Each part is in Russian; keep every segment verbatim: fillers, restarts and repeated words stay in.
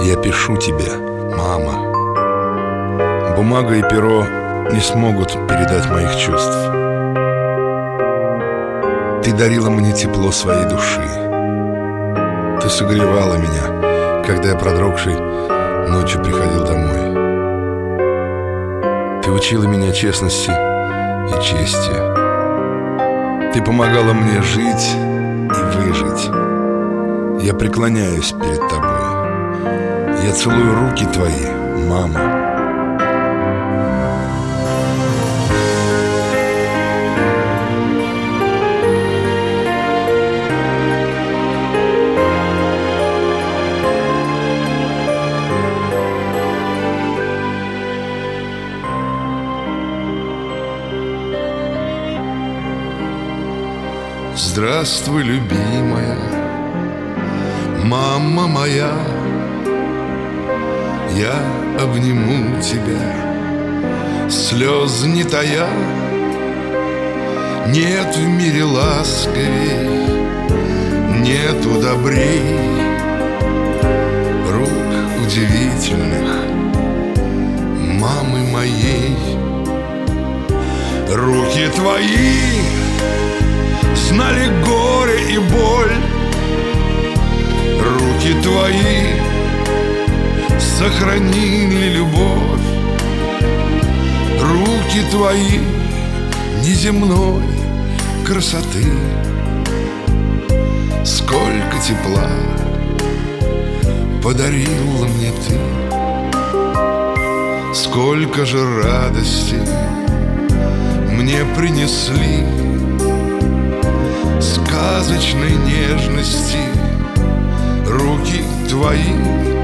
Я пишу тебе, мама. Бумага и перо не смогут передать моих чувств. Ты дарила мне тепло своей души. Ты согревала меня, когда я продрогший ночью приходил домой. Ты учила меня честности и чести. Ты помогала мне жить и выжить. Я преклоняюсь перед тобой. Я целую руки твои, мама. Здравствуй, любимая, мама моя. Я обниму тебя, слез не тая. Нет в мире ласковей, нету добрей рук удивительных мамы моей. Руки твои знали горе и боль. Руки твои сохранили любовь. Руки твои неземной красоты. Сколько тепла подарила мне ты. Сколько же радости мне принесли. Сказочной нежности руки твои.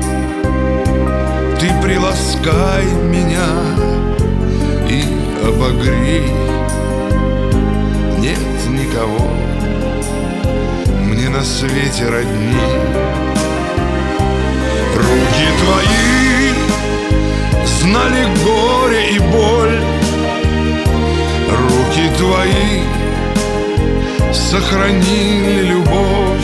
Ты приласкай меня и обогрей. Нет никого мне на свете родней. Руки твои знали горе и боль. Руки твои сохранили любовь.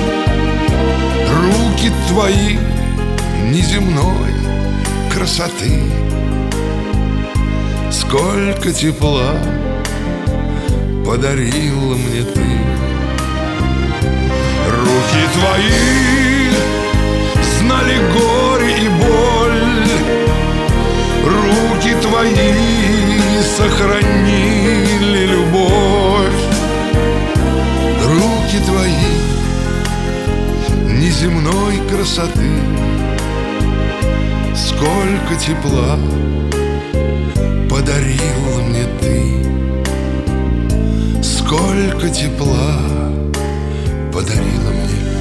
Руки твои неземной красоты. Сколько тепла подарила мне ты. Руки твои знали горе и боль. Руки твои сохранили любовь. Руки твои неземной красоты. Сколько тепла подарила мне ты. Сколько тепла подарила мне